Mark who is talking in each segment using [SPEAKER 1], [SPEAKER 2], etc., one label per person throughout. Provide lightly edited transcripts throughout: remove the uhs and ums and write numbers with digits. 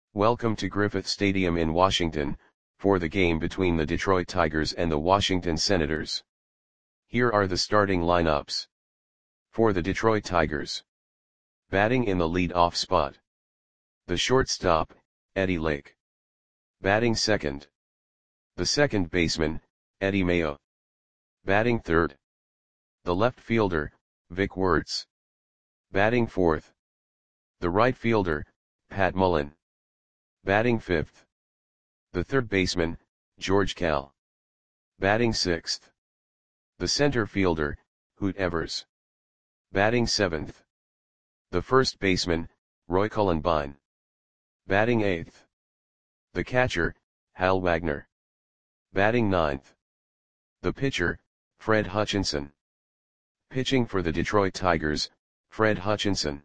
[SPEAKER 1] Welcome to Griffith Stadium in Washington, for the game between the Detroit Tigers and the Washington Senators. Here are the starting lineups. For the Detroit Tigers. Batting in the lead-off spot. The shortstop, Eddie Lake. Batting second. The second baseman, Eddie Mayo. Batting third. The left fielder, Vic Wertz. Batting fourth. The right fielder, Pat Mullen. Batting fifth. The third baseman, George Kell. Batting sixth. The center fielder, Hoot Evers. Batting seventh. The first baseman, Roy Cullenbine. Batting eighth. The catcher, Hal Wagner. Batting ninth. The pitcher, Fred Hutchinson. Pitching for the Detroit Tigers, Fred Hutchinson.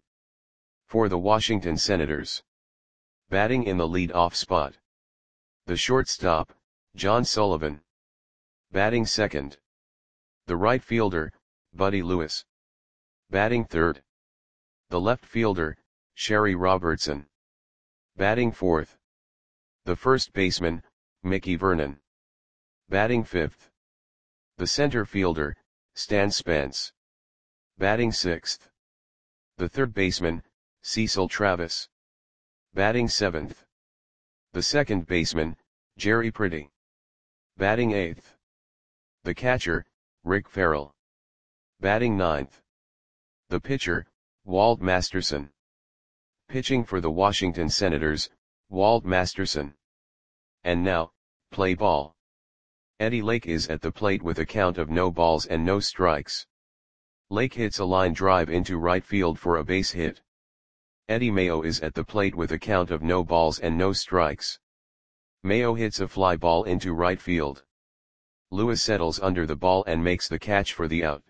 [SPEAKER 1] For the Washington Senators. Batting in the lead-off spot. The shortstop, John Sullivan. Batting second. The right fielder, Buddy Lewis. Batting third. The left fielder, Sherry Robertson. Batting fourth. The first baseman, Mickey Vernon. Batting fifth. The center fielder, Stan Spence. Batting sixth. The third baseman, Cecil Travis. Batting seventh. The second baseman, Jerry Pretty. Batting eighth. The catcher, Rick Farrell. Batting ninth. The pitcher, Walt Masterson. Pitching for the Washington Senators, Walt Masterson. And now, play ball. Eddie Lake is at the plate with a count of no balls and no strikes. Lake hits a line drive into right field for a base hit. Eddie Mayo is at the plate with a count of no balls and no strikes. Mayo hits a fly ball into right field. Lewis settles under the ball and makes the catch for the out.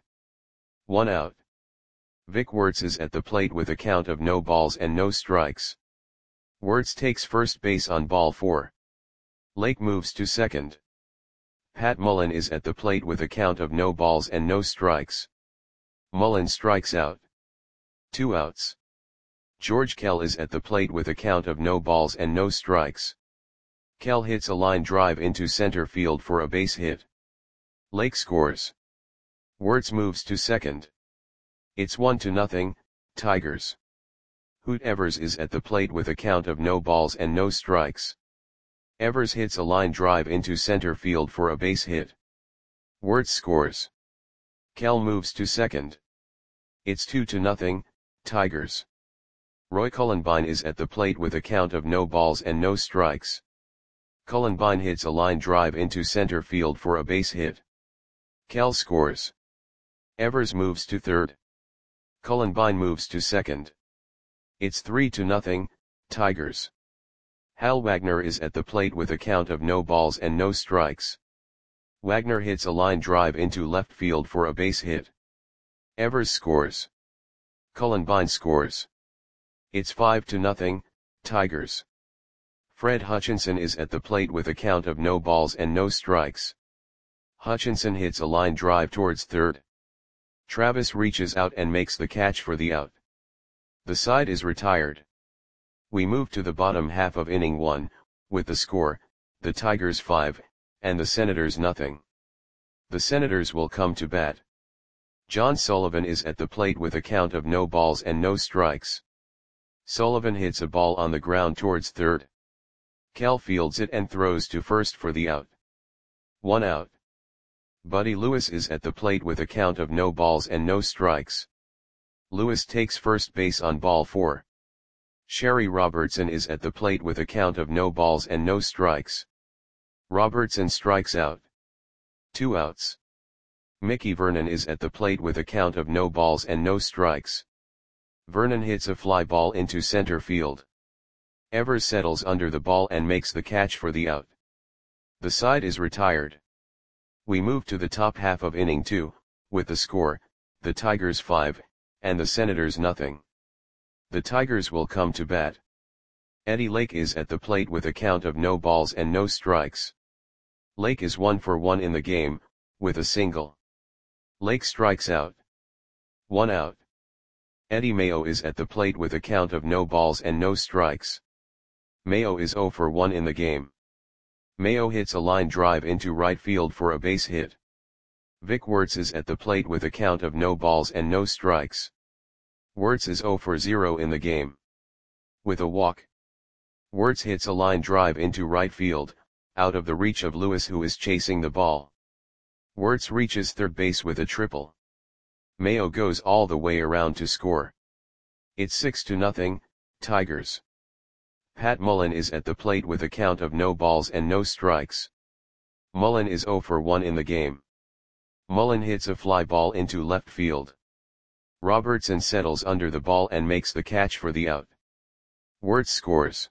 [SPEAKER 1] 1 out. Vic Wertz is at the plate with a count of no balls and no strikes. Wertz takes first base on ball 4. Lake moves to second. Pat Mullen is at the plate with a count of no balls and no strikes. Mullen strikes out. 2 outs. George Kell is at the plate with a count of no balls and no strikes. Kell hits a line drive into center field for a base hit. Lake scores. Wertz moves to second. It's 1-0, Tigers. Hoot Evers is at the plate with a count of no balls and no strikes. Evers hits a line drive into center field for a base hit. Wertz scores. Kell moves to second. It's 2-0, Tigers. Roy Cullenbine is at the plate with a count of no balls and no strikes. Cullenbine hits a line drive into center field for a base hit. Kell scores. Evers moves to third. Cullenbine moves to second. It's 3-0, Tigers. Hal Wagner is at the plate with a count of no balls and no strikes. Wagner hits a line drive into left field for a base hit. Evers scores. Cullenbine scores. It's 5-0, Tigers. Fred Hutchinson is at the plate with a count of no balls and no strikes. Hutchinson hits a line drive towards third. Travis reaches out and makes the catch for the out. The side is retired. We move to the bottom half of inning 1, with the score, the Tigers 5, and the Senators nothing. The Senators will come to bat. John Sullivan is at the plate with a count of no balls and no strikes. Sullivan hits a ball on the ground towards third. Kell fields it and throws to first for the out. 1 out. Buddy Lewis is at the plate with a count of no balls and no strikes. Lewis takes first base on ball 4. Sherry Robertson is at the plate with a count of no balls and no strikes. Robertson strikes out. 2 outs. Mickey Vernon is at the plate with a count of no balls and no strikes. Vernon hits a fly ball into center field. Evers settles under the ball and makes the catch for the out. The side is retired. We move to the top half of inning 2, with the score, the Tigers 5, and the Senators nothing. The Tigers will come to bat. Eddie Lake is at the plate with a count of no balls and no strikes. Lake is 1 for 1 in the game, with a single. Lake strikes out. 1 out. Eddie Mayo is at the plate with a count of no balls and no strikes. Mayo is 0 for 1 in the game. Mayo hits a line drive into right field for a base hit. Vic Wertz is at the plate with a count of no balls and no strikes. Wertz is 0 for 0 in the game. With a walk, Wertz hits a line drive into right field, out of the reach of Lewis, who is chasing the ball. Wertz reaches third base with a triple. Mayo goes all the way around to score. It's 6-0, Tigers. Pat Mullen is at the plate with a count of no balls and no strikes. Mullen is 0 for 1 in the game. Mullen hits a fly ball into left field. Robertson settles under the ball and makes the catch for the out. Wertz scores.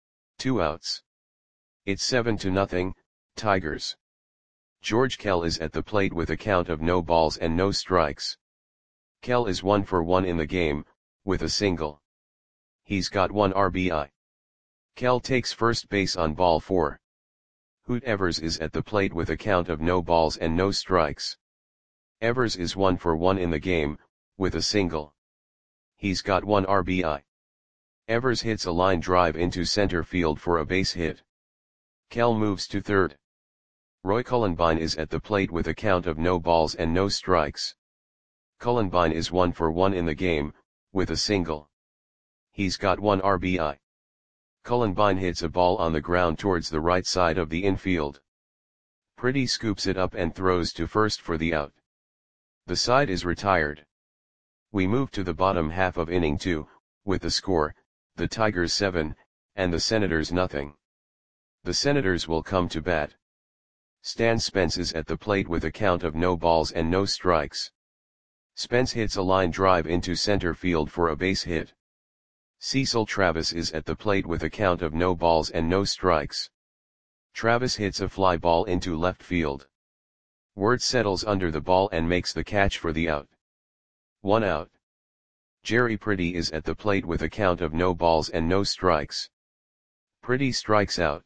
[SPEAKER 1] 2 outs. It's 7-0, Tigers. George Kell is at the plate with a count of no balls and no strikes. Kell is 1 for 1 in the game, with a single. He's got 1 RBI. Kell takes first base on ball 4. Hoot Evers is at the plate with a count of no balls and no strikes. Evers is 1 for 1 in the game, with a single. He's got 1 RBI. Evers hits a line drive into center field for a base hit. Kell moves to third. Roy Cullenbine is at the plate with a count of no balls and no strikes. Cullenbine is 1 for 1 in the game, with a single. He's got 1 RBI. Cullenbine hits a ball on the ground towards the right side of the infield. Pretty scoops it up and throws to first for the out. The side is retired. We move to the bottom half of inning 2, with the score, the Tigers 7, and the Senators nothing. The Senators will come to bat. Stan Spence is at the plate with a count of no balls and no strikes. Spence hits a line drive into center field for a base hit. Cecil Travis is at the plate with a count of no balls and no strikes. Travis hits a fly ball into left field. Wertz settles under the ball and makes the catch for the out. 1 out. Jerry Pretty is at the plate with a count of no balls and no strikes. Pretty strikes out.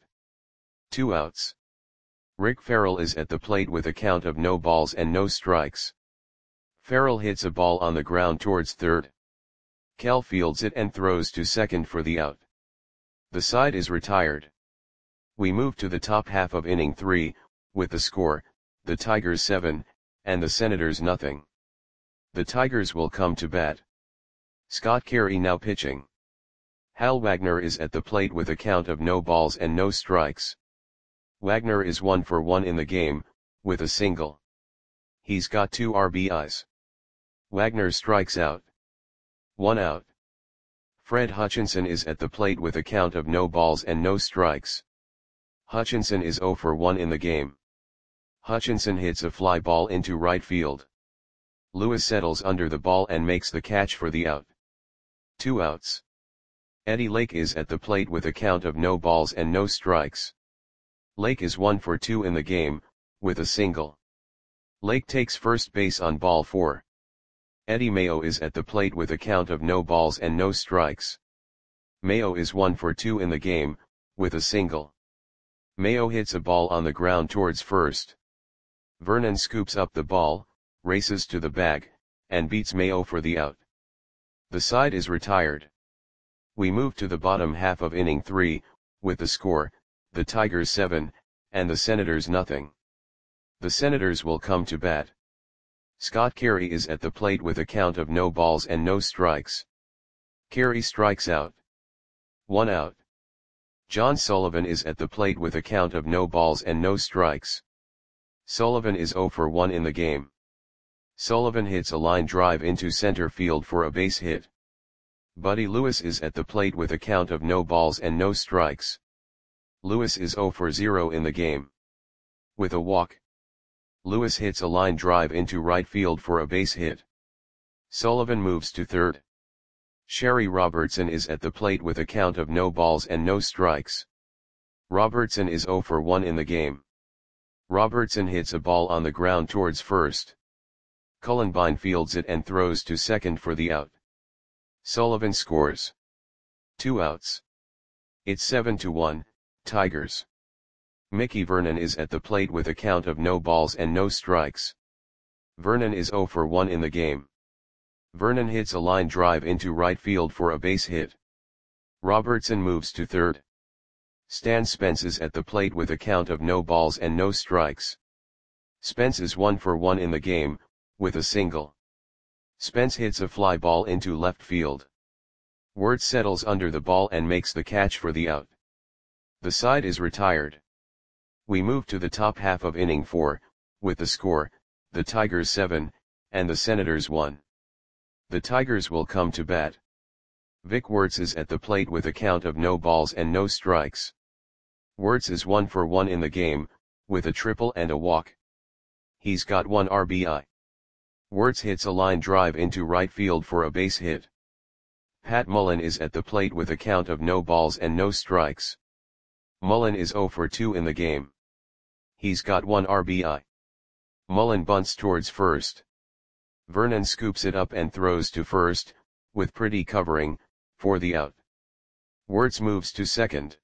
[SPEAKER 1] 2 outs. Rick Farrell is at the plate with a count of no balls and no strikes. Farrell hits a ball on the ground towards third. Kell fields it and throws to second for the out. The side is retired. We move to the top half of inning 3, with the score, the Tigers 7, and the Senators nothing. The Tigers will come to bat. Scott Carey now pitching. Hal Wagner is at the plate with a count of no balls and no strikes. Wagner is 1 for 1 in the game, with a single. He's got 2 RBIs. Wagner strikes out. 1 out. Fred Hutchinson is at the plate with a count of no balls and no strikes. Hutchinson is 0 for 1 in the game. Hutchinson hits a fly ball into right field. Lewis settles under the ball and makes the catch for the out. 2 outs. Eddie Lake is at the plate with a count of no balls and no strikes. Lake is 1 for 2 in the game, with a single. Lake takes first base on ball 4. Eddie Mayo is at the plate with a count of no balls and no strikes. Mayo is 1 for 2 in the game, with a single. Mayo hits a ball on the ground towards first. Vernon scoops up the ball, races to the bag, and beats Mayo for the out. The side is retired. We move to the bottom half of inning 3, with the score, the Tigers 7, and the Senators nothing. The Senators will come to bat. Scott Carey is at the plate with a count of no balls and no strikes. Carey strikes out. 1 out. John Sullivan is at the plate with a count of no balls and no strikes. Sullivan is 0 for 1 in the game. Sullivan hits a line drive into center field for a base hit. Buddy Lewis is at the plate with a count of no balls and no strikes. Lewis is 0 for 0 in the game. With a walk, Lewis hits a line drive into right field for a base hit. Sullivan moves to third. Sherry Robertson is at the plate with a count of no balls and no strikes. Robertson is 0 for 1 in the game. Robertson hits a ball on the ground towards first. Cullenbine fields it and throws to second for the out. Sullivan scores. 2 outs. It's 7-1, Tigers. Mickey Vernon is at the plate with a count of no balls and no strikes. Vernon is 0 for 1 in the game. Vernon hits a line drive into right field for a base hit. Robertson moves to third. Stan Spence is at the plate with a count of no balls and no strikes. Spence is 1 for 1 in the game, with a single. Spence hits a fly ball into left field. Wirtz settles under the ball and makes the catch for the out. The side is retired. We move to the top half of inning 4, with the score, the Tigers 7, and the Senators 1. The Tigers will come to bat. Vic Wirtz is at the plate with a count of no balls and no strikes. Wirtz is 1 for 1 in the game, with a triple and a walk. He's got 1 RBI. Wirtz hits a line drive into right field for a base hit. Pat Mullen is at the plate with a count of no balls and no strikes. Mullen is 0 for 2 in the game. He's got 1 RBI. Mullen bunts towards first. Vernon scoops it up and throws to first, with Pretty covering, for the out. Wirtz moves to second.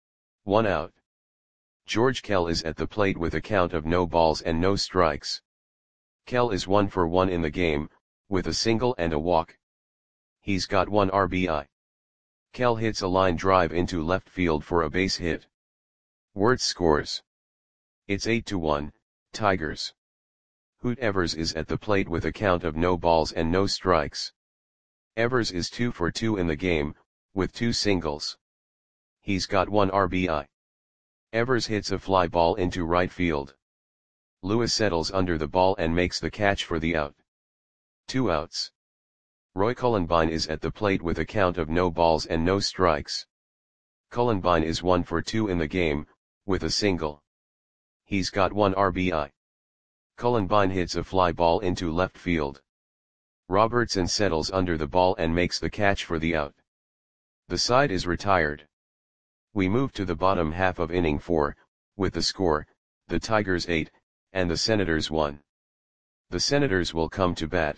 [SPEAKER 1] 1 out. George Kell is at the plate with a count of no balls and no strikes. Kell is 1 for 1 in the game, with a single and a walk. He's got 1 RBI. Kell hits a line drive into left field for a base hit. Wirtz scores. It's 8-1, Tigers. Hoot Evers is at the plate with a count of no balls and no strikes. Evers is 2 for 2 in the game, with 2 singles. He's got 1 RBI. Evers hits a fly ball into right field. Lewis settles under the ball and makes the catch for the out. 2 outs. Roy Cullenbine is at the plate with a count of no balls and no strikes. Cullenbine is 1 for 2 in the game, with a single. He's got 1 RBI. Cullenbine hits a fly ball into left field. Robertson settles under the ball and makes the catch for the out. The side is retired. We move to the bottom half of inning 4, with the score, the Tigers 8, and the Senators 1. The Senators will come to bat.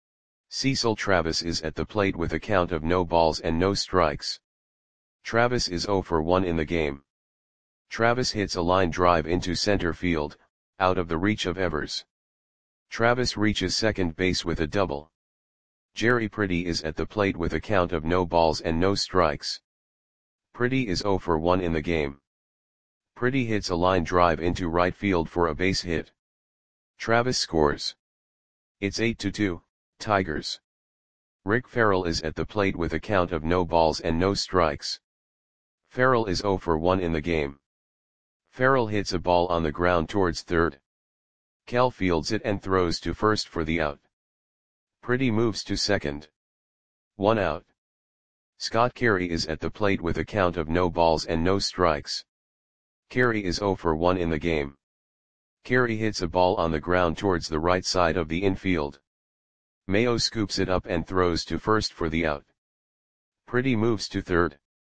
[SPEAKER 1] Cecil Travis is at the plate with a count of no balls and no strikes. Travis is 0 for 1 in the game. Travis hits a line drive into center field, out of the reach of Evers. Travis reaches second base with a double. Jerry Pretty is at the plate with a count of no balls and no strikes. Pretty is 0 for 1 in the game. Pretty hits a line drive into right field for a base hit. Travis scores. It's 8-2, Tigers. Rick Farrell is at the plate with a count of no balls and no strikes. Farrell is 0 for 1 in the game. Farrell hits a ball on the ground towards third. Kell fields it and throws to first for the out. Pretty moves to second. 1 out. Scott Carey is at the plate with a count of no balls and no strikes. Carey is 0 for 1 in the game. Carey hits a ball on the ground towards the right side of the infield. Mayo scoops it up and throws to first for the out. Pretty moves to third.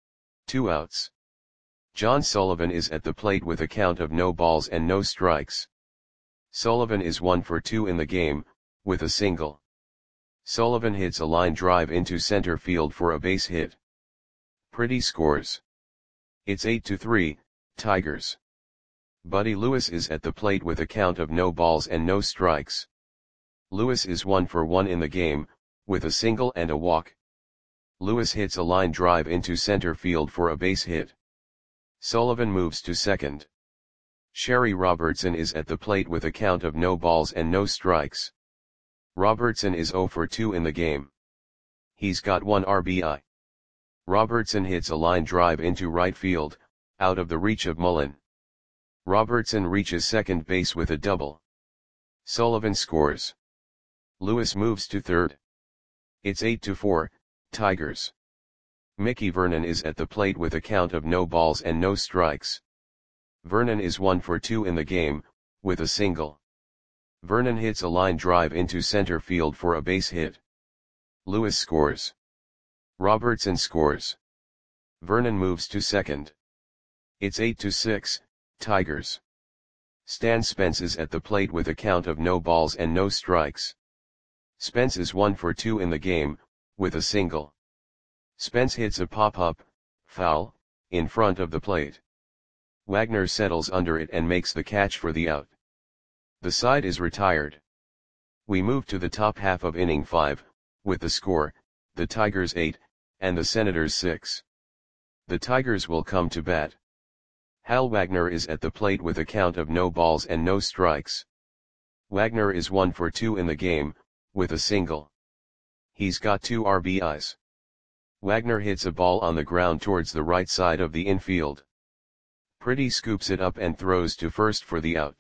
[SPEAKER 1] 2 outs. John Sullivan is at the plate with a count of no balls and no strikes. Sullivan is 1 for 2 in the game, with a single. Sullivan hits a line drive into center field for a base hit. Pretty scores. It's 8-3, Tigers. Buddy Lewis is at the plate with a count of no balls and no strikes. Lewis is 1 for 1 in the game, with a single and a walk. Lewis hits a line drive into center field for a base hit. Sullivan moves to second. Sherry Robertson is at the plate with a count of no balls and no strikes. Robertson is 0 for 2 in the game. He's got 1 RBI. Robertson hits a line drive into right field, out of the reach of Mullen. Robertson reaches second base with a double. Sullivan scores. Lewis moves to third. It's 8-4, Tigers. Mickey Vernon is at the plate with a count of no balls and no strikes. Vernon is 1 for 2 in the game, with a single. Vernon hits a line drive into center field for a base hit. Lewis scores. Robertson scores. Vernon moves to second. It's 8-6, Tigers. Stan Spence is at the plate with a count of no balls and no strikes. Spence is 1 for 2 in the game, with a single. Spence hits a pop-up, foul, in front of the plate. Wagner settles under it and makes the catch for the out. The side is retired. We move to the top half of inning 5, with the score, the Tigers 8, and the Senators 6. The Tigers will come to bat. Hal Wagner is at the plate with a count of no balls and no strikes. Wagner is 1 for 2 in the game, with a single. He's got 2 RBIs. Wagner hits a ball on the ground towards the right side of the infield. Pretty scoops it up and throws to first for the out.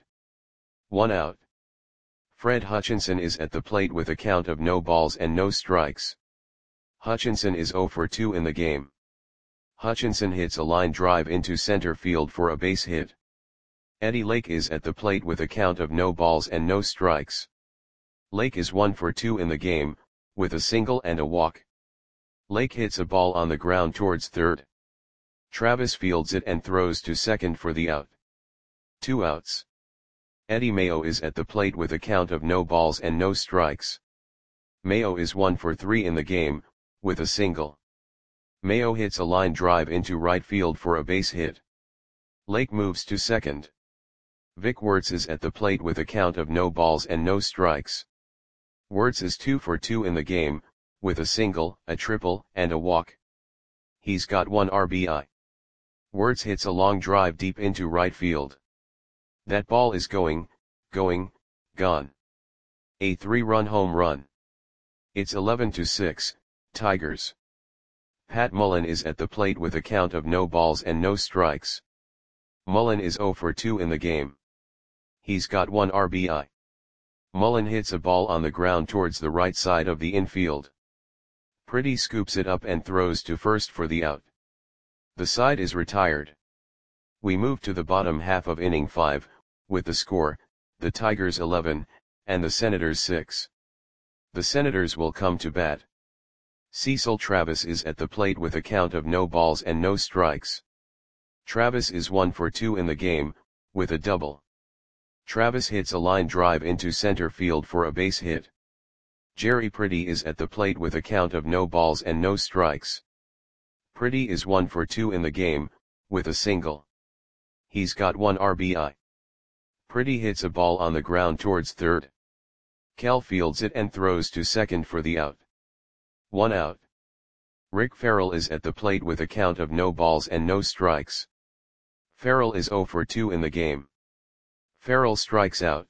[SPEAKER 1] 1 out. Fred Hutchinson is at the plate with a count of no balls and no strikes. Hutchinson is 0 for 2 in the game. Hutchinson hits a line drive into center field for a base hit. Eddie Lake is at the plate with a count of no balls and no strikes. Lake is 1 for 2 in the game, with a single and a walk. Lake hits a ball on the ground towards third. Travis fields it and throws to second for the out. 2 outs. Eddie Mayo is at the plate with a count of no balls and no strikes. Mayo is 1 for 3 in the game, with a single. Mayo hits a line drive into right field for a base hit. Lake moves to second. Vic Wertz is at the plate with a count of no balls and no strikes. Wertz is 2 for 2 in the game, with a single, a triple, and a walk. He's got 1 RBI. Wertz hits a long drive deep into right field. That ball is going, gone. A 3-run home run. It's 11-6, Tigers. Pat Mullen is at the plate with a count of no balls and no strikes. Mullen is 0 for 2 in the game. He's got 1 RBI. Mullen hits a ball on the ground towards the right side of the infield. Pretty scoops it up and throws to first for the out. The side is retired. We move to the bottom half of inning 5, with the score, the Tigers 11, and the Senators 6. The Senators will come to bat. Cecil Travis is at the plate with a count of no balls and no strikes. Travis is 1 for 2 in the game, with a double. Travis hits a line drive into center field for a base hit. Jerry Pretty is at the plate with a count of no balls and no strikes. Pretty is 1 for 2 in the game, with a single. He's got 1 RBI. Pretty hits a ball on the ground towards third. Cal fields it and throws to second for the out. 1 out. Rick Farrell is at the plate with a count of no balls and no strikes. Farrell is 0 for 2 in the game. Farrell strikes out.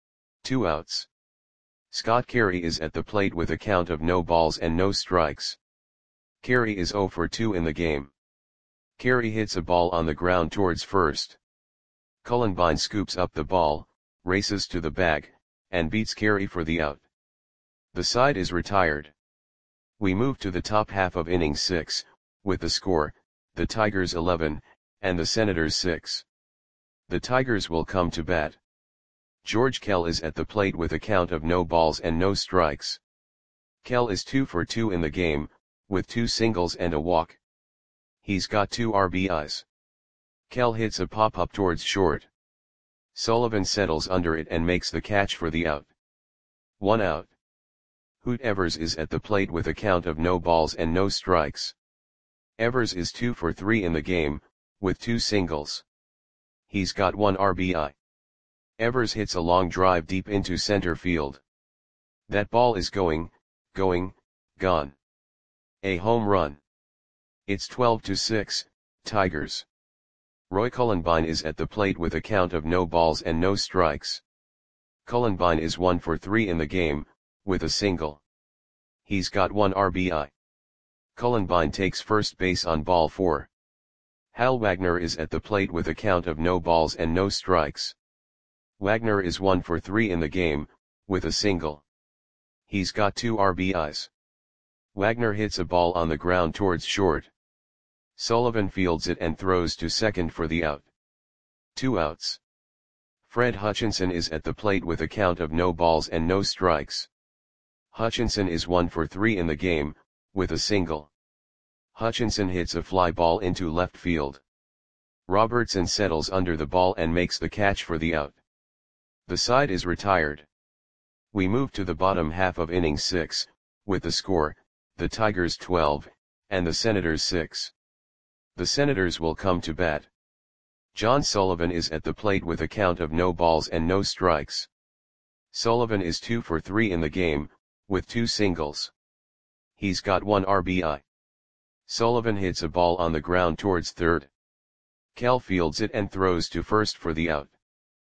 [SPEAKER 1] 2 outs. Scott Carey is at the plate with a count of no balls and no strikes. Carey is 0 for 2 in the game. Carey hits a ball on the ground towards first. Cullenbine scoops up the ball, races to the bag, and beats Carey for the out. The side is retired. We move to the top half of inning 6, with the score, the Tigers 11, and the Senators 6. The Tigers will come to bat. George Kell is at the plate with a count of no balls and no strikes. Kell is 2 for 2 in the game, with 2 singles and a walk. He's got 2 RBIs. Kell hits a pop-up towards short. Sullivan settles under it and makes the catch for the out. 1 out. Hoot Evers is at the plate with a count of no balls and no strikes. Evers is 2 for 3 in the game, with 2 singles. He's got 1 RBI. Evers hits a long drive deep into center field. That ball is going, gone. A home run. It's 12-6, Tigers. Roy Cullenbine is at the plate with a count of no balls and no strikes. Cullenbine is 1 for 3 in the game, with a single. He's got 1 RBI. Cullenbine takes first base on ball 4. Hal Wagner is at the plate with a count of no balls and no strikes. Wagner is 1 for 3 in the game, with a single. He's got 2 RBIs. Wagner hits a ball on the ground towards short. Sullivan fields it and throws to second for the out. 2 outs. Fred Hutchinson is at the plate with a count of no balls and no strikes. Hutchinson is 1 for 3 in the game, with a single. Hutchinson hits a fly ball into left field. Robertson settles under the ball and makes the catch for the out. The side is retired. We move to the bottom half of inning 6, with the score, the Tigers 12, and the Senators 6. The Senators will come to bat. John Sullivan is at the plate with a count of no balls and no strikes. Sullivan is 2 for 3 in the game, with 2 singles. He's got 1 RBI. Sullivan hits a ball on the ground towards third. Kell fields it and throws to first for the out.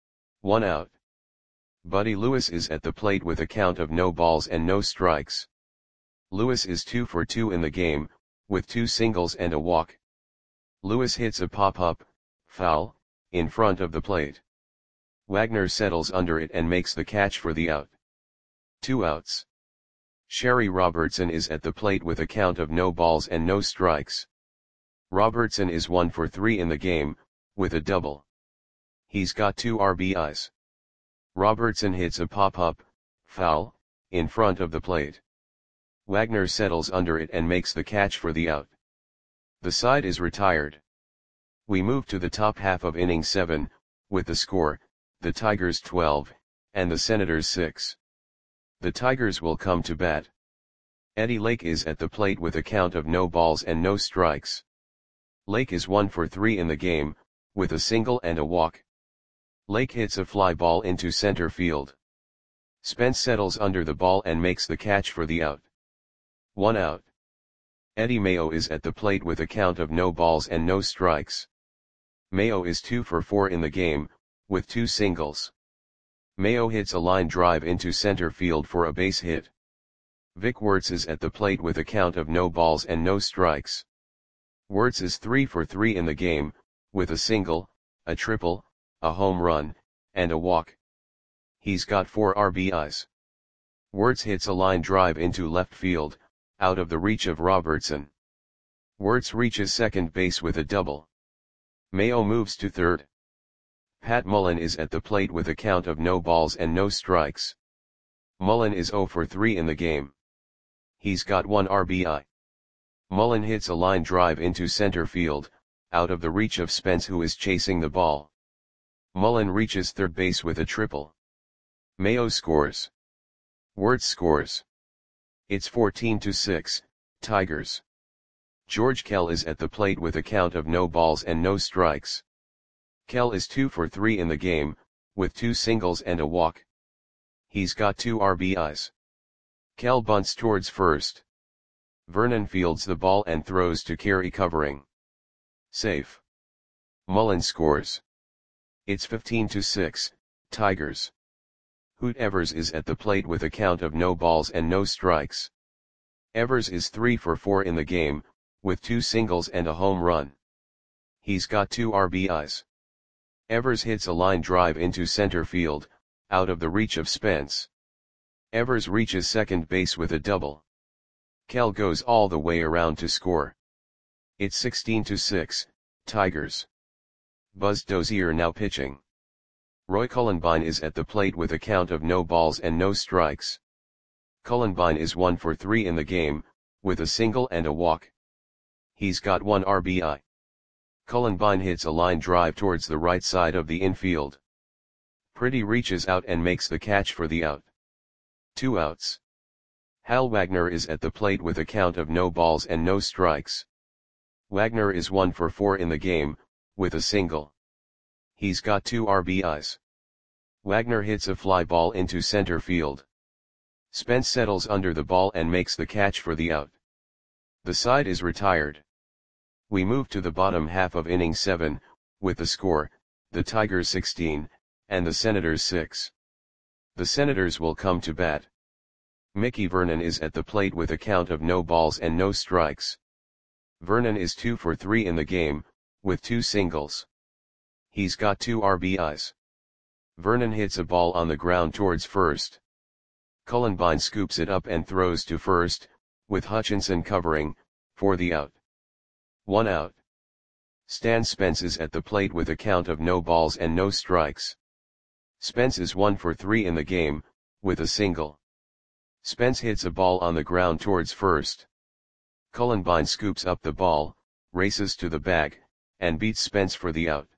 [SPEAKER 1] 1 out. Buddy Lewis is at the plate with a count of no balls and no strikes. Lewis is 2 for 2 in the game, with 2 singles and a walk. Lewis hits a pop-up, foul, in front of the plate. Wagner settles under it and makes the catch for the out. 2 outs. Sherry Robertson is at the plate with a count of no balls and no strikes. Robertson is 1 for 3 in the game, with a double. He's got 2 RBIs. Robertson hits a pop-up, foul, in front of the plate. Wagner settles under it and makes the catch for the out. The side is retired. We move to the top half of inning 7, with the score, the Tigers 12, and the Senators 6. The Tigers will come to bat. Eddie Lake is at the plate with a count of no balls and no strikes. Lake is 1 for 3 in the game, with a single and a walk. Lake hits a fly ball into center field. Spence settles under the ball and makes the catch for the out. 1 out. Eddie Mayo is at the plate with a count of no balls and no strikes. Mayo is 2 for 4 in the game, with 2 singles. Mayo hits a line drive into center field for a base hit. Vic Wertz is at the plate with a count of no balls and no strikes. Wertz is 3 for 3 in the game, with a single, a triple, a home run, and a walk. He's got 4 RBIs. Wertz hits a line drive into left field, out of the reach of Robertson. Wertz reaches second base with a double. Mayo moves to third. Pat Mullen is at the plate with a count of no balls and no strikes. Mullen is 0 for 3 in the game. He's got 1 RBI. Mullen hits a line drive into center field, out of the reach of Spence who is chasing the ball. Mullen reaches third base with a triple. Mayo scores. Wertz scores. It's 14-6, Tigers. George Kell is at the plate with a count of no balls and no strikes. Kell is 2 for 3 in the game, with 2 singles and a walk. He's got 2 RBIs. Kell bunts towards first. Vernon fields the ball and throws to Carey covering. Safe. Mullen scores. It's 15-6, Tigers. Hoot Evers is at the plate with a count of no balls and no strikes. Evers is 3 for 4 in the game, with 2 singles and a home run. He's got 2 RBIs. Evers hits a line drive into center field, out of the reach of Spence. Evers reaches second base with a double. Kell goes all the way around to score. It's 16-6, Tigers. Buzz Dozier now pitching. Roy Cullenbine is at the plate with a count of no balls and no strikes. Cullenbine is 1 for 3 in the game, with a single and a walk. He's got 1 RBI. Cullenbine hits a line drive towards the right side of the infield. Pretty reaches out and makes the catch for the out. 2 outs. Hal Wagner is at the plate with a count of no balls and no strikes. Wagner is 1 for 4 in the game, with a single. He's got 2 RBIs. Wagner hits a fly ball into center field. Spence settles under the ball and makes the catch for the out. The side is retired. We move to the bottom half of inning 7, with the score, the Tigers 16, and the Senators 6. The Senators will come to bat. Mickey Vernon is at the plate with a count of no balls and no strikes. Vernon is 2 for 3 in the game, with 2 singles. He's got 2 RBIs. Vernon hits a ball on the ground towards first. Cullenbine scoops it up and throws to first, with Hutchinson covering, for the out. 1 out. Stan Spence is at the plate with a count of no balls and no strikes. Spence is 1 for 3 in the game, with a single. Spence hits a ball on the ground towards first. Cullenbine scoops up the ball, races to the bag, and beats Spence for the out.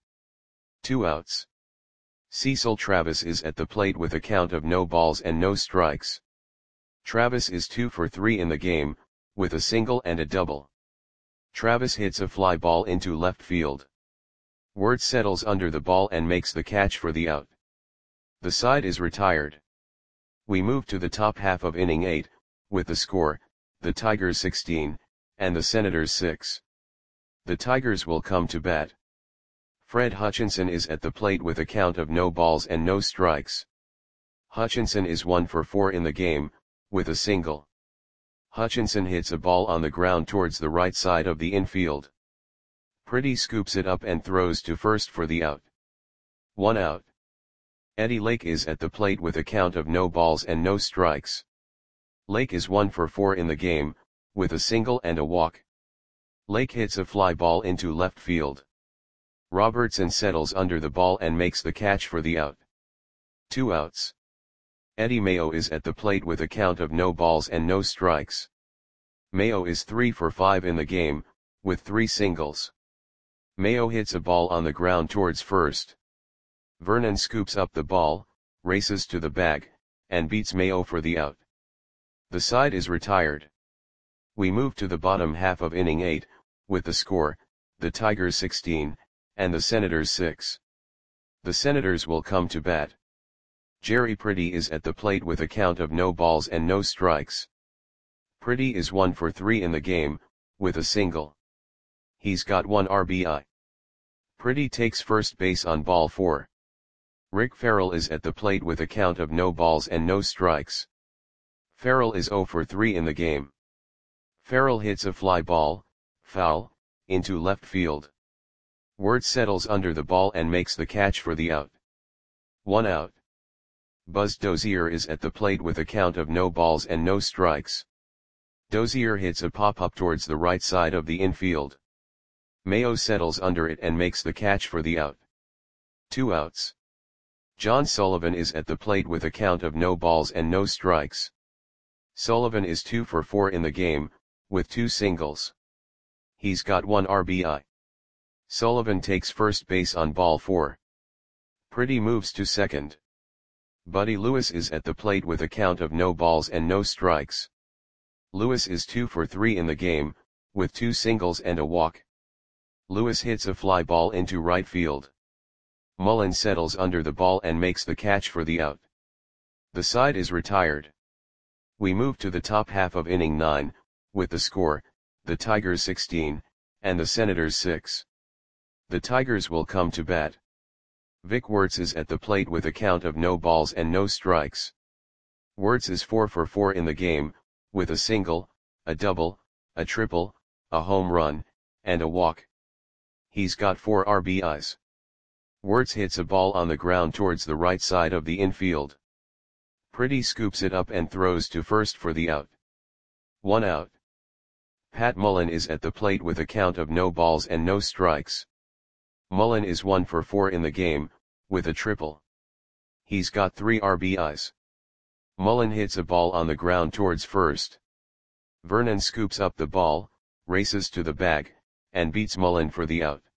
[SPEAKER 1] 2 outs. Cecil Travis is at the plate with a count of no balls and no strikes. Travis is 2 for 3 in the game, with a single and a double. Travis hits a fly ball into left field. Wertz settles under the ball and makes the catch for the out. The side is retired. We move to the top half of inning 8, with the score, the Tigers 16, and the Senators 6. The Tigers will come to bat. Fred Hutchinson is at the plate with a count of no balls and no strikes. Hutchinson is 1 for 4 in the game, with a single. Hutchinson hits a ball on the ground towards the right side of the infield. Pretty scoops it up and throws to first for the out. 1 out. Eddie Lake is at the plate with a count of no balls and no strikes. Lake is 1 for 4 in the game, with a single and a walk. Lake hits a fly ball into left field. Robertson settles under the ball and makes the catch for the out. 2 outs. Eddie Mayo is at the plate with a count of no balls and no strikes. Mayo is 3 for 5 in the game, with 3 singles. Mayo hits a ball on the ground towards first. Vernon scoops up the ball, races to the bag, and beats Mayo for the out. The side is retired. We move to the bottom half of inning 8, with the score, the Tigers 16, and the Senators 6. The Senators will come to bat. Jerry Pretty is at the plate with a count of no balls and no strikes. Pretty is 1 for 3 in the game, with a single. He's got 1 RBI. Pretty takes first base on ball 4. Rick Farrell is at the plate with a count of no balls and no strikes. Farrell is 0 for 3 in the game. Farrell hits a fly ball, foul, into left field. Wirtz settles under the ball and makes the catch for the out. 1 out. Buzz Dozier is at the plate with a count of no balls and no strikes. Dozier hits a pop-up towards the right side of the infield. Mayo settles under it and makes the catch for the out. 2 outs. John Sullivan is at the plate with a count of no balls and no strikes. Sullivan is 2 for 4 in the game, with 2 singles. He's got 1 RBI. Sullivan takes first base on ball 4. Pretty moves to second. Buddy Lewis is at the plate with a count of no balls and no strikes. Lewis is 2 for 3 in the game, with 2 singles and a walk. Lewis hits a fly ball into right field. Mullen settles under the ball and makes the catch for the out. The side is retired. We move to the top half of inning 9, with the score, the Tigers 16, and the Senators 6. The Tigers will come to bat. Vic Wirtz is at the plate with a count of no balls and no strikes. Wirtz is 4 for 4 in the game, with a single, a double, a triple, a home run, and a walk. He's got 4 RBIs. Wirtz hits a ball on the ground towards the right side of the infield. Pretty scoops it up and throws to first for the out. 1 out. Pat Mullen is at the plate with a count of no balls and no strikes. Mullen is 1 for 4 in the game, with a triple. He's got 3 RBIs. Mullen hits a ball on the ground towards first. Vernon scoops up the ball, races to the bag, and beats Mullen for the out.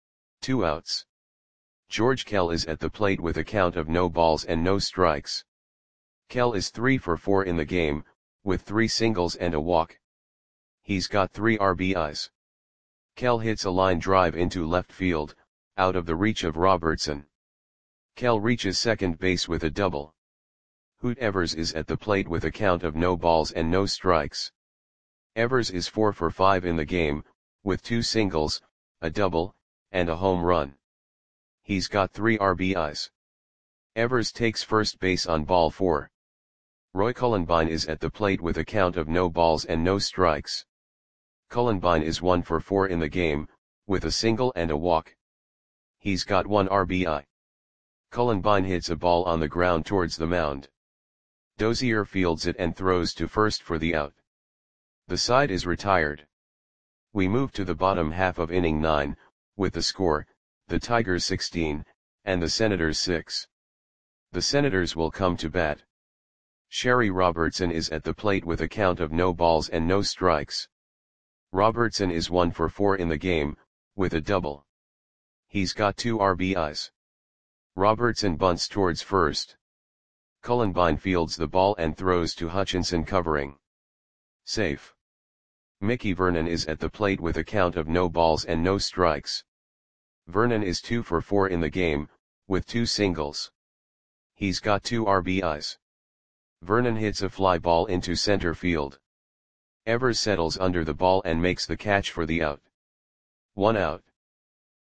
[SPEAKER 1] 2 outs. George Kell is at the plate with a count of no balls and no strikes. Kell is 3 for 4 in the game, with 3 singles and a walk. He's got 3 RBIs. Kell hits a line drive into left field, out of the reach of Robertson. Kell reaches second base with a double. Hoot Evers is at the plate with a count of no balls and no strikes. Evers is 4 for 5 in the game, with 2 singles, a double, and a home run. He's got 3 RBIs. Evers takes first base on ball 4. Roy Cullenbine is at the plate with a count of no balls and no strikes. Cullenbine is 1 for 4 in the game, with a single and a walk. He's got 1 RBI. Cullenbine hits a ball on the ground towards the mound. Dozier fields it and throws to first for the out. The side is retired. We move to the bottom half of inning 9, with the score, the Tigers 16, and the Senators 6. The Senators will come to bat. Sherry Robertson is at the plate with a count of no balls and no strikes. Robertson is 1 for 4 in the game, with a double. He's got 2 RBIs. Robertson bunts towards first. Cullenbine fields the ball and throws to Hutchinson covering. Safe. Mickey Vernon is at the plate with a count of no balls and no strikes. Vernon is 2 for 4 in the game, with 2 singles. He's got 2 RBIs. Vernon hits a fly ball into center field. Evers settles under the ball and makes the catch for the out. 1 out.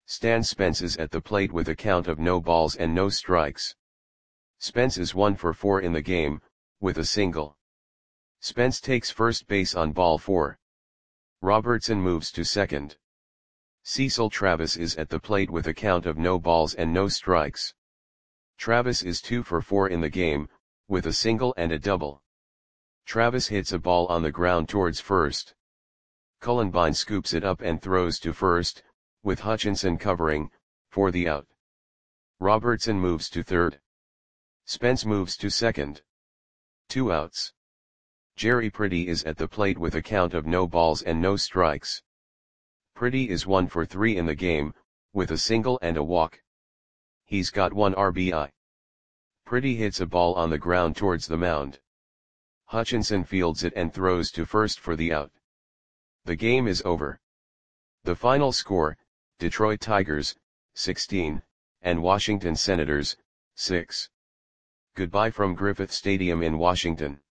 [SPEAKER 1] Stan Spence is at the plate with a count of no balls and no strikes. Spence is 1 for 4 in the game, with a single. Spence takes first base on ball 4. Robertson moves to second. Cecil Travis is at the plate with a count of no balls and no strikes. Travis is 2 for 4 in the game, with a single and a double. Travis hits a ball on the ground towards first. Cullenbine scoops it up and throws to first, with Hutchinson covering, for the out. Robertson moves to third. Spence moves to second. 2 outs. Jerry Pretty is at the plate with a count of no balls and no strikes. Pretty is 1 for 3 in the game, with a single and a walk. He's got 1 RBI. Pretty hits a ball on the ground towards the mound. Hutchinson fields it and throws to first for the out. The game is over. The final score, Detroit Tigers, 16, and Washington Senators, 6. Goodbye from Griffith Stadium in Washington.